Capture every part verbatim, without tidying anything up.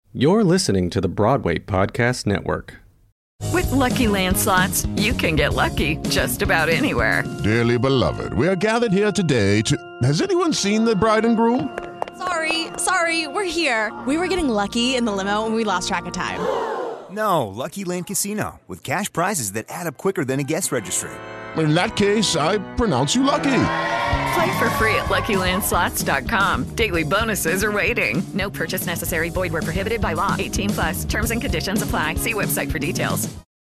You're listening to the Broadway Podcast Network. With Lucky Land Slots, you can get lucky just about anywhere. Dearly beloved, we are gathered here today to... Has anyone seen the bride and groom? Sorry, sorry, we're here. We were getting lucky in the limo and we lost track of time. No, Lucky Land Casino, with cash prizes that add up quicker than a guest registry. In that case, I pronounce you lucky. Play for free at Lucky Land Slots dot com. Daily bonuses are waiting. No purchase necessary. Void where prohibited by law. eighteen plus. Terms and conditions apply. See website for details.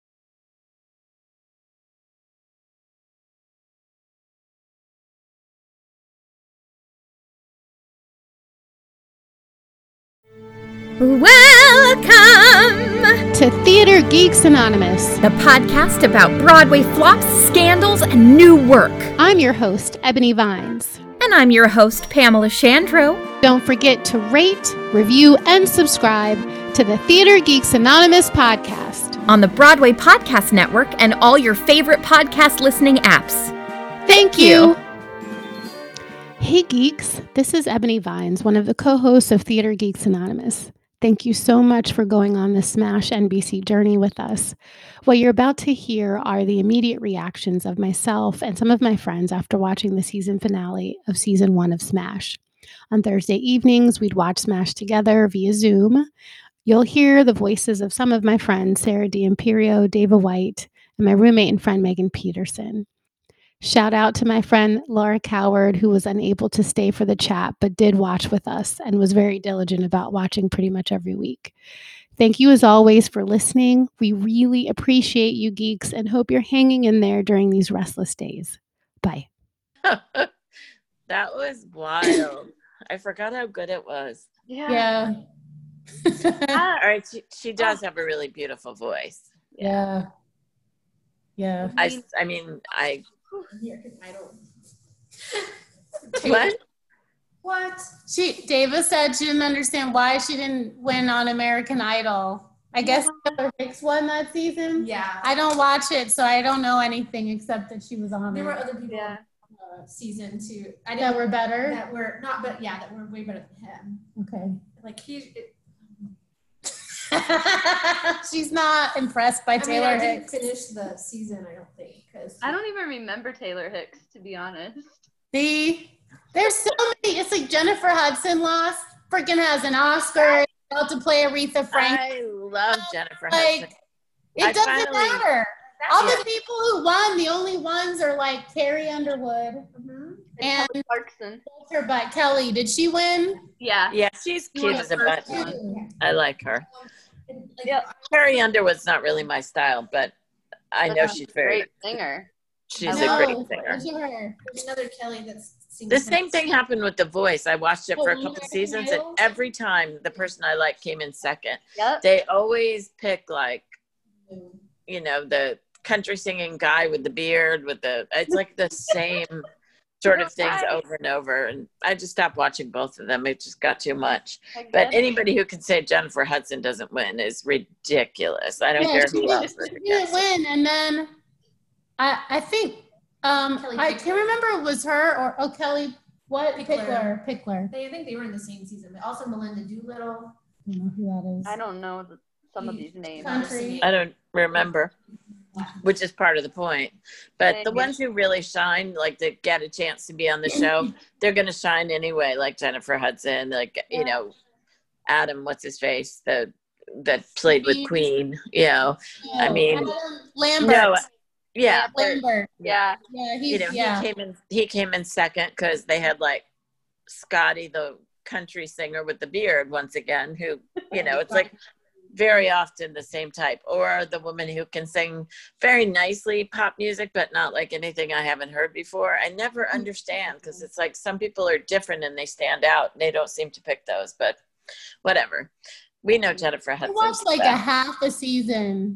Welcome to Theater Geeks Anonymous, the podcast about Broadway flops, scandals, and new work. I'm your host, Ebony Vines. And I'm your host, Pamela Shandro. Don't forget to rate, review, and subscribe to the Theater Geeks Anonymous podcast on the Broadway Podcast Network and all your favorite podcast listening apps. Thank you. Hey geeks, this is Ebony Vines, one of the co-hosts of Theater Geeks Anonymous. Thank you so much for going on the Smash N B C journey with us. What you're about to hear are the immediate reactions of myself and some of my friends after watching the season finale of season one of Smash. On Thursday evenings, we'd watch Smash together via Zoom. You'll hear the voices of some of my friends, Sarah D'Imperio, Dava White, and my roommate and friend, Megan Peterson. Shout out to my friend Laura Coward, who was unable to stay for the chat, but did watch with us and was very diligent about watching pretty much every week. Thank you as always for listening. We really appreciate you geeks and hope you're hanging in there during these restless days. Bye. That was wild. I forgot how good it was. Yeah. Yeah. All right. She, she does have a really beautiful voice. Yeah. Yeah. I, I mean, I... American Idol. What? What? She Davis said she didn't understand why she didn't win on American Idol. I guess Taylor Hicks won that season. Yeah. I don't watch it, so I don't know anything except that she was on there. There were other people yeah. uh, season two. I that were better. That were not, but yeah, that were way better than him. Okay. Like he. It, She's not impressed by I Taylor mean, I Hicks. didn't finish the season, I don't think, because I don't even remember Taylor Hicks, to be honest. See, there's so many. It's like Jennifer Hudson lost, freaking has an Oscar, about to play Aretha Franklin. I love Jennifer like, Hudson. It I doesn't finally, matter. All yeah. the people who won, the only ones are like Carrie Underwood mm-hmm. and, and Clarkson. Her butt. Kelly, did she win? Yeah. Yeah, she's cute as a button. I like her. Yeah. Carrie Underwood's not really my style, but I know That's she's a very great singer. She's no, a great singer. There's another Kelly that's singing. The same thing happened with The Voice. I watched it Oh, for a couple of seasons, and every time the person I like came in second, yep. they always pick like, you know, the country singing guy with the beard with the. It's like the same sort of things over and over, and I just stopped watching both of them. It just got too much. But anybody who can say Jennifer Hudson doesn't win is ridiculous. I don't yeah, care she who did, else. She didn't win, and then I I think um Kelly I Pickler. can't remember if it was her or oh Kelly what Pickler. Pickler Pickler. They I think they were in the same season, but also Melinda Doolittle. I don't know who that is. I don't know the, some of these names. Country. I don't remember, which is part of the point. But the ones who really shine, like to get a chance to be on the show, they're going to shine anyway, like Jennifer Hudson, like, you know, Adam, what's his face, the that played with Queen, you know. Yeah. I mean, Adam Lambert. no, yeah, Lambert. Yeah. Yeah, he's, you know, yeah. he came in, he came in second because they had like Scotty, the country singer with the beard once again, who, you know, it's like very often the same type, or the woman who can sing very nicely pop music, but not like anything I haven't heard before. I never understand because it's like some people are different and they stand out and they don't seem to pick those, but whatever. We know Jennifer Hudson. I watched like a half a season,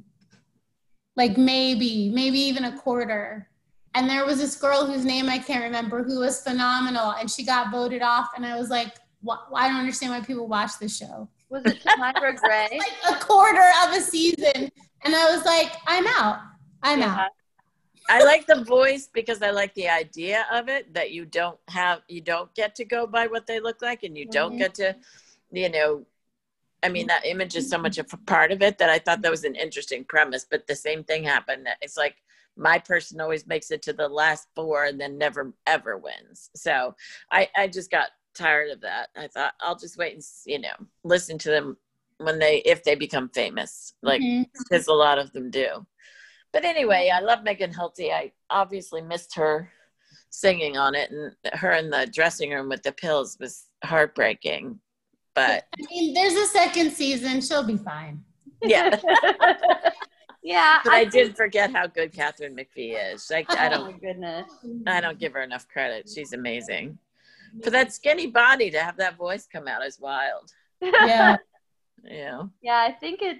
like maybe, maybe even a quarter. And there was this girl whose name I can't remember who was phenomenal, and she got voted off. And I was like, what? I don't understand why people watch this show. Was it Tamira Gray? Like a quarter of a season. And I was like, I'm out. I'm Yeah. out. I like The Voice because I like the idea of it, that you don't have, you don't get to go by what they look like, and you don't Mhm. get to, you know, I mean, that image is so much a part of it that I thought that was an interesting premise, but the same thing happened. It's like my person always makes it to the last four and then never, ever wins. So I, I just got tired of that. I thought I'll just wait and, you know, listen to them when they, if they become famous, like, because mm-hmm. a lot of them do. But anyway, I love Megan Hilty. I obviously missed her singing on it, and her in the dressing room with the pills was heartbreaking. But I mean, there's a second season. She'll be fine. Yeah. Yeah. But I, I did forget how good Katharine McPhee is. Like, I don't, oh my goodness. I don't give her enough credit. She's amazing. For that skinny body to have that voice come out is wild. Yeah. Yeah. Yeah, I think it's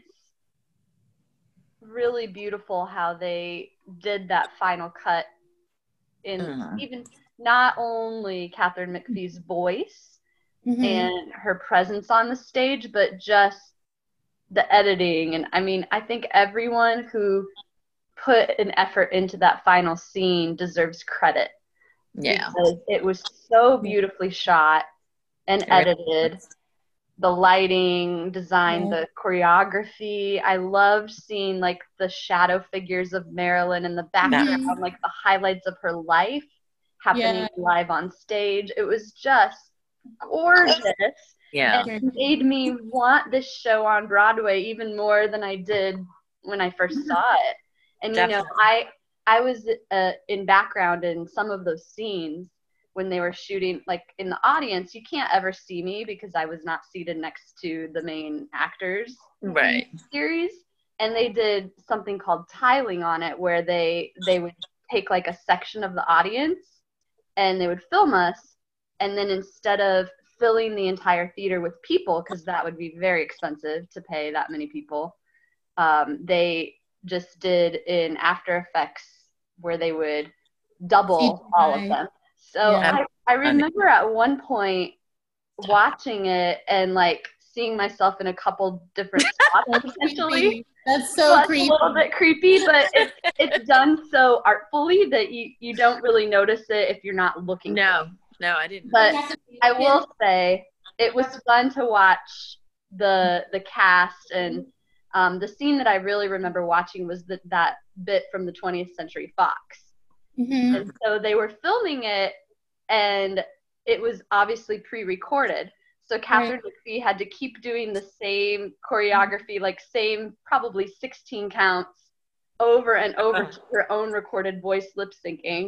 really beautiful how they did that final cut in mm. even not only Katharine McPhee's voice, Mm-hmm. and her presence on the stage, but just the editing. And I mean, I think everyone who put an effort into that final scene deserves credit. Yeah. Because it was so beautifully shot and edited. The lighting, design, yeah. the choreography. I loved seeing like the shadow figures of Marilyn in the background, mm-hmm. like the highlights of her life happening yeah. live on stage. It was just gorgeous. Yeah. And it made me want this show on Broadway even more than I did when I first saw it. And Definitely. you know, I I was uh, in background in some of those scenes when they were shooting, like in the audience. You can't ever see me because I was not seated next to the main actors right. in the series. And they did something called tiling on it, where they they would take like a section of the audience and they would film us. And then instead of filling the entire theater with people, because that would be very expensive to pay that many people, um, they just did in After Effects where they would double all of them. So yeah. I, I remember at one point watching it and like seeing myself in a couple different spots potentially. That's so That's creepy. a little bit creepy, but it's it's done so artfully that you, you don't really notice it if you're not looking. No. No, I didn't. But I will say it was fun to watch the the cast, and um, the scene that I really remember watching was the, that bit from the twentieth Century Fox. Mm-hmm. And so they were filming it, and it was obviously pre-recorded. So Katharine right. McPhee had to keep doing the same choreography, like same probably sixteen counts over and over to her own recorded voice lip syncing.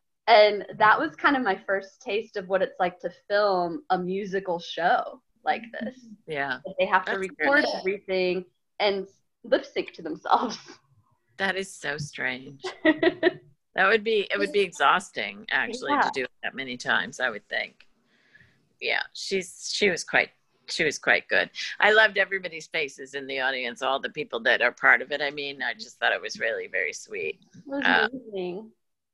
And that was kind of my first taste of what it's like to film a musical show like this. Yeah. They have to That's record good. everything and lip sync to themselves. That is so strange. That would be, it would be exhausting actually yeah. to do it that many times, I would think. Yeah, she's, she was quite, she was quite good. I loved everybody's faces in the audience, all the people that are part of it. I mean, I just thought it was really very sweet. It was uh, amazing.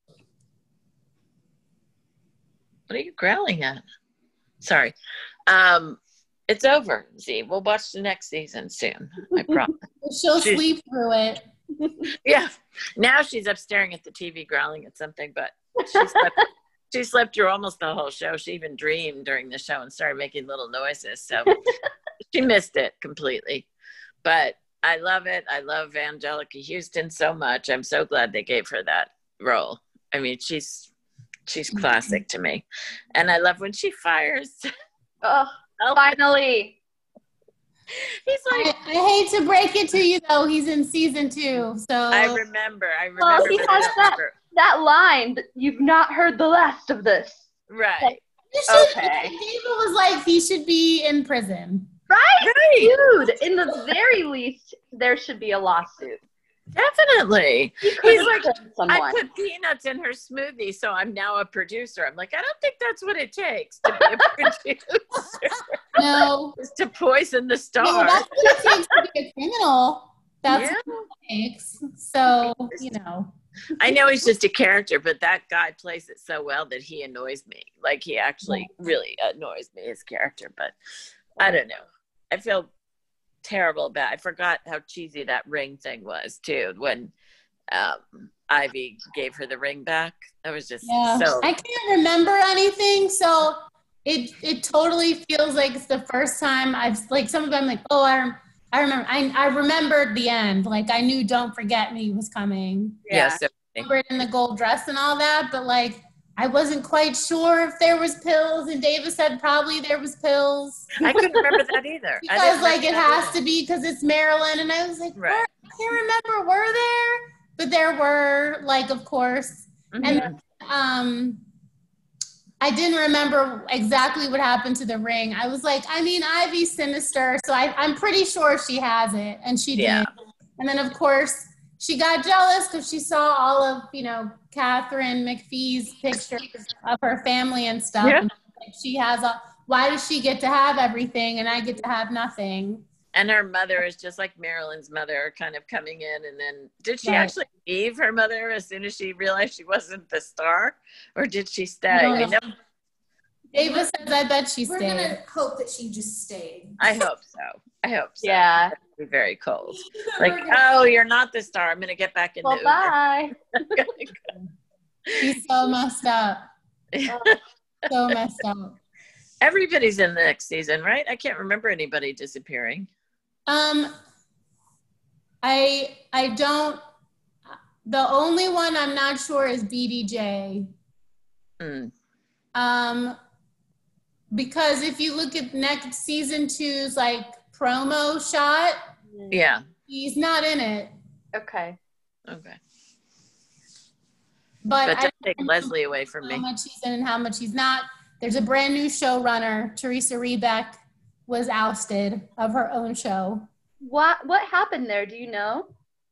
What are you growling at? Sorry. Um, it's over, Z. We'll watch the next season soon. I promise. She'll she's, sleep through it. Yeah. Now she's up staring at the T V growling at something, but she slept, she slept through almost the whole show. She even dreamed during the show and started making little noises. So she missed it completely. But I love it. I love Angelica Houston so much. I'm so glad they gave her that role. I mean, she's She's classic to me. And I love when she fires. Oh, finally. He's like, I, I hate to break it to you, though. He's in season two. So I remember. I remember. Oh, he has that, remember. that line. You've not heard the last of this. Right. Like, should, okay. David was like, he should be in prison. Right? Right. Dude, in the very least, there should be a lawsuit. Definitely. He He's like, someone. I put peanuts in her smoothie, so I'm now a producer. I'm like, I don't think that's what it takes to be a producer. No. Is to poison the star. No, that's what it takes to be a criminal. That's yeah. what it takes. So, you know. I know he's just a character, but that guy plays it so well that he annoys me. Like, he actually really annoys me, his character. But I don't know. I feel terrible about I forgot how cheesy that ring thing was too when um Ivy gave her the ring back. That was just yeah. so I can't remember anything, so it it totally feels like it's the first time I've like some of them like, oh, I rem- I remember I I remembered the end. Like I knew Don't Forget Me was coming. Yes. I remembered in the gold dress and all that, but like I wasn't quite sure if there was pills, and Davis said probably there was pills. I couldn't remember that either. Because like it has to be because it's Maryland, and I was like, right. were, I can't remember, were there? But there were, like, of course. Mm-hmm. And um, I didn't remember exactly what happened to the ring. I was like, I mean, Ivy's sinister, so I, I'm pretty sure she has it, and she did. Yeah. And then, of course, she got jealous because she saw all of, you know, Catherine McPhee's pictures of her family and stuff. Yeah. And like, she has a, why does she get to have everything and I get to have nothing? And her mother is just like Marilyn's mother, kind of coming in. And then did she Right. actually leave her mother as soon as she realized she wasn't the star? Or did she stay? I don't I know. know. Davis says, I bet she We're stayed. gonna hope that she just stayed. I hope so. I hope so. Yeah. That'd be very cold. Like, oh, you're not the star. I'm going to get back in Well, the bye. She's so messed up. So messed up. Everybody's in the next season, right? I can't remember anybody disappearing. Um, I I don't. The only one I'm not sure is B D J. Mm. Um, because if you look at next season two's like promo shot, Yeah. he's not in it. Okay. Okay. But, But I don't take don't Leslie away from know me. how much he's in and how much he's not. There's a brand new showrunner. Teresa Rebeck was ousted of her own show. What what happened there? Do you know?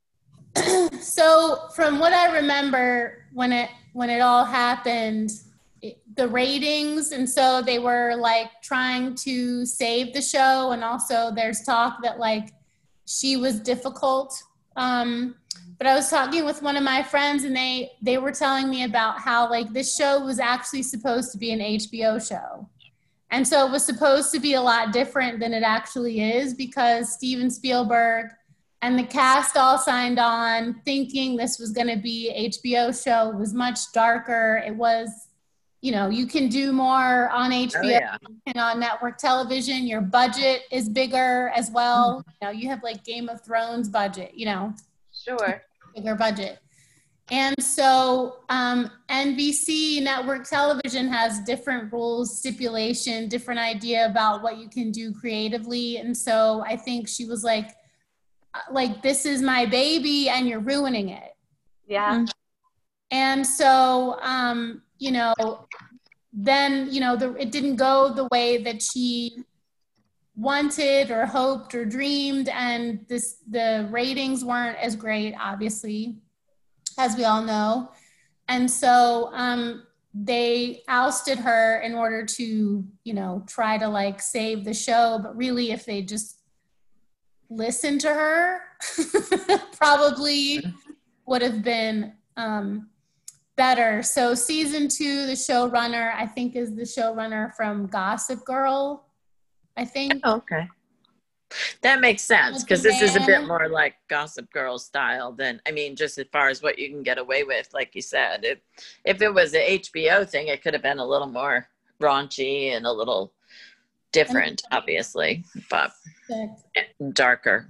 So from what I remember when it when it all happened, it, the ratings, and so they were like trying to save the show, and also there's talk that like she was difficult. Um, but I was talking with one of my friends, and they they were telling me about how like this show was actually supposed to be an H B O show. And so it was supposed to be a lot different than it actually is, because Steven Spielberg and the cast all signed on thinking this was going to be an H B O show. It was much darker. It was, you know, you can do more on H B O Oh, yeah. and on network television. Your budget is bigger as well. You know, you have like Game of Thrones budget, you know, Sure. bigger budget. And so um, N B C network television has different rules, stipulation, different idea about what you can do creatively. And so I think she was like, like, this is my baby and you're ruining it. Yeah. And so, um, you know, then, you know, the, it didn't go the way that she wanted or hoped or dreamed. And this, the ratings weren't as great, obviously, as we all know. And so um, they ousted her in order to, you know, try to like save the show. But really, if they just listened to her, probably would have been um, better. So season two, the showrunner, I think, is the showrunner from Gossip Girl, I think. Oh, okay. That makes sense, because this is a bit more like Gossip Girl style than, I mean, just as far as what you can get away with, like you said. If, if it was an H B O thing, it could have been a little more raunchy and a little different, obviously, but darker.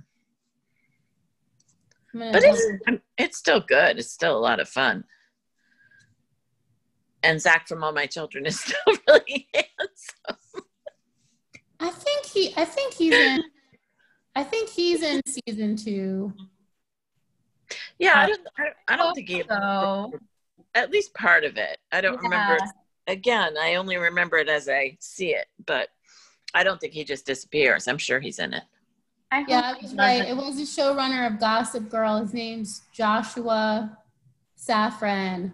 But it's, it's still good. It's still a lot of fun. And Zach from All My Children is still really handsome. I think he, I think he's in, I think he's in season two. Yeah, I don't, I don't, I don't think he, So, at least part of it. I don't Yeah. remember. Again, I only remember it as I see it, but I don't think he just disappears. I'm sure he's in it. I hope Yeah, I he was doesn't. right. It was the showrunner of Gossip Girl. His name's Joshua Safran.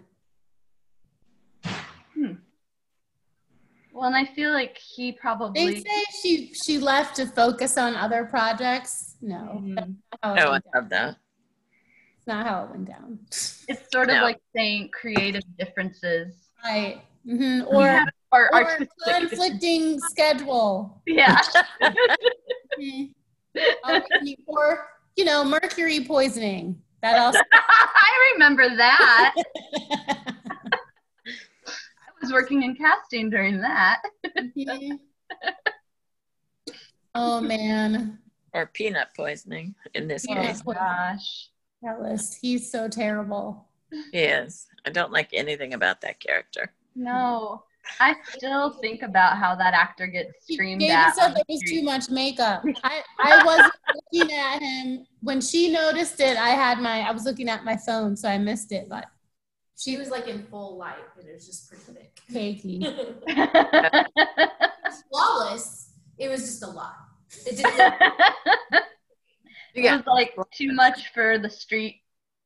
Well, and I feel like he They probably. say she she left to focus on other projects. No, that's not how it Oh, I went down. love that. It's not how it went down. It's sort of No. like saying creative differences. Right. hmm Or, Yeah. Or, or artistic. conflicting schedule. Yeah. Mhm. Um, or, you know, mercury poisoning. That also. I remember that. I was working in casting during that. Oh man. Or peanut poisoning in this Oh, case. Gosh. Ellis, he's so terrible. He is. I don't like anything about that character. No. I still think about how that actor gets screamed David at. said on there the was street. too much makeup. I, I wasn't looking at him. When she noticed it, I had my I was looking at my phone, so I missed it, but She was like in full light, and it was just pretty thick. cakey. It was flawless. It was just a lot. It didn't look It was like too much for the street.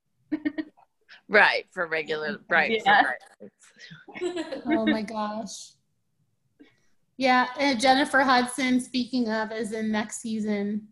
Right, for regular, right. Yeah. For right. Oh my gosh. Yeah, and Jennifer Hudson, speaking of, is in next season.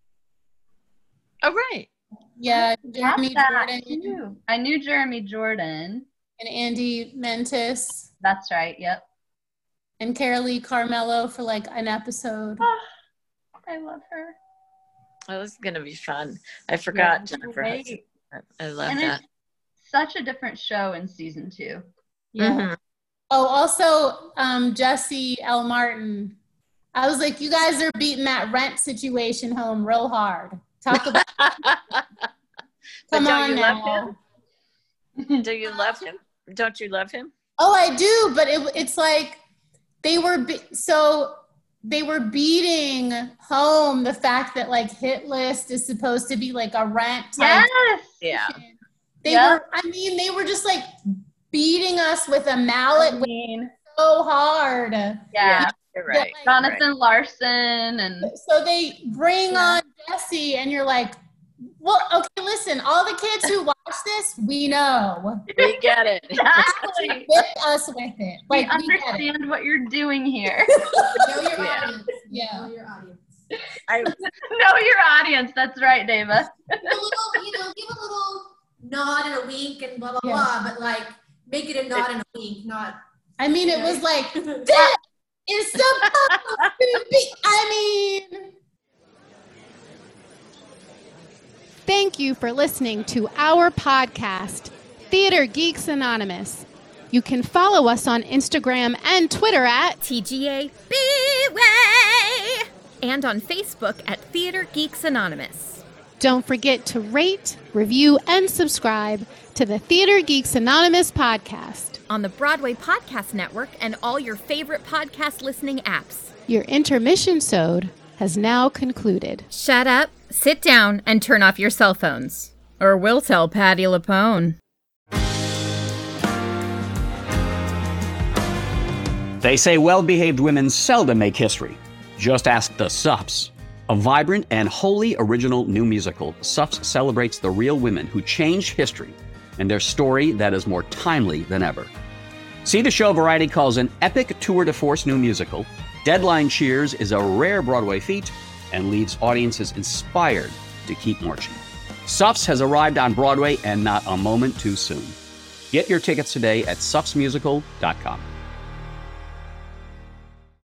Oh, right. Yeah, How's Jeremy that? Jordan Too. I knew Jeremy Jordan. and Andy Mentis That's right. Yep. and Carolee Carmelo for like an episode. I love her. Oh, this is going to be fun. I forgot Yeah, Jennifer great. Hudson. I love And that. it's such a different show in season two. Yeah. Mhm. Oh, also um, Jesse L. Martin. I was like, you guys are beating that rent situation home real hard. Talk about But come don't on you now. love him? Do you love him? Don't you love him? Oh, I do, but it, it's like they were be- so they were beating home the fact that like Hit List is supposed to be like a rent type. Yes. Yeah. They Yeah. were. I mean, they were just like beating us with a mallet I mean, so hard. yeah. You're right. Like, Jonathan Larson and So they bring Yeah. on Jesse, and you're like, well, okay, listen, all the kids who watch this, we know. We get it. exactly. With us with it. Like, we we get it. understand what you're doing here. know your Yeah. audience. Yeah. Know your audience. I, Know your audience. That's right, Dava. Give a little, you know, give a little nod and a wink and blah blah Yeah. blah, but like make it a nod and a wink, not. I mean, it was like, that is supposed to be. I mean, thank you for listening to our podcast, Theater Geeks Anonymous. You can follow us on Instagram and Twitter at T G A B-Way! And on Facebook at Theater Geeks Anonymous. Don't forget to rate, review, and subscribe to the Theater Geeks Anonymous podcast. On the Broadway Podcast Network and all your favorite podcast listening apps. Your intermission sode has now concluded. Shut up, sit down, and turn off your cell phones. Or we'll tell Patti LuPone. They say well-behaved women seldom make history. Just ask the Suffs. A vibrant and wholly original new musical, Suffs celebrates the real women who changed history and their story that is more timely than ever. See the show Variety calls an epic tour de force new musical. Deadline cheers is a rare Broadway feat and leaves audiences inspired to keep marching. Suffs has arrived on Broadway and not a moment too soon. Get your tickets today at suffs musical dot com.